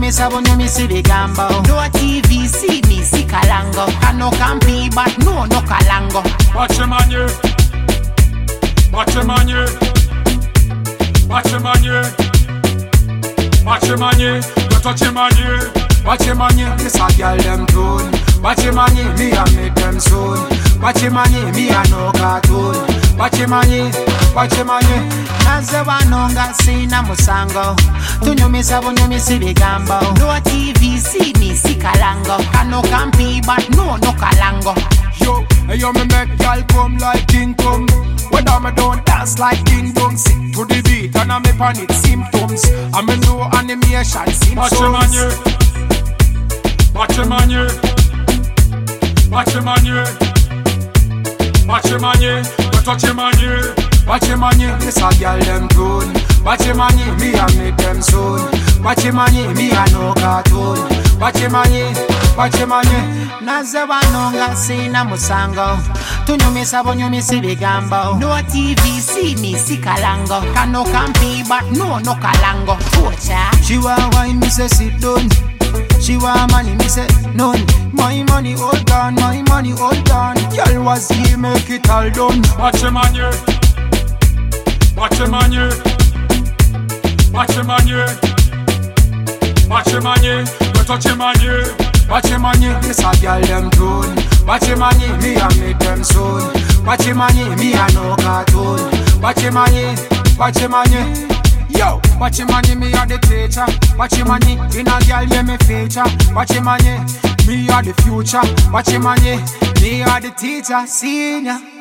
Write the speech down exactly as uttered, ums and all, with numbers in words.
me sabo nyo me see the gambo. No T V see me see kalango. I no campi but no no kalango. Watch him on you. Watch him on you. Watch him on you. Watch him on you. Don't touch him on you. Watch him on you. This a girl them tune. Watch him on you. Me a make them soon. Watch him on you. Me a no cartoon. Watch him on you. Watch him on you. Naze wanonga sina musango. Tunyo me sabo nyo me see the gambo. No T V see me see kalango. I no campi but no no kalango. Yo, hey yo me make y'all come like King Kong. When I'm a don't dance like King Kong. Sit to the beat and I'm a panic symptoms. I'm a no animation symptoms. Watch him on you. Watch him on you. Watch him on you. Watch him on you. Don't touch him on you. Watch him on you. This a girl them tune. Watch him on you. Me a make them soon. Watch him on you. Me a no cartoon. Watch him on you. Watch him on you. Naze wanonga sina musango. Tunyo me sabo nyo me see the gambo. No T V see me see kalango. Kano campi but no no kalango. Pocha. She want wine me say sit down. She want money me say none. My money all gone. My money all gone. Girl was here make it all done. Watch him on you. Watch him on you. Watch him on you. Watch him on you. Don't touch him on you. Watch him on you. This a girl them tune. Watch him on you. Me a make them soon. Watch him on you. Me a no cartoon. Watch him on you. Watch him on you. Yo, watch him on you. Me a the teacher. Watch him on you. In a girl yeah me feature. Watch him on you. Me a the future. Watch him on you. Me a the teacher. Senior.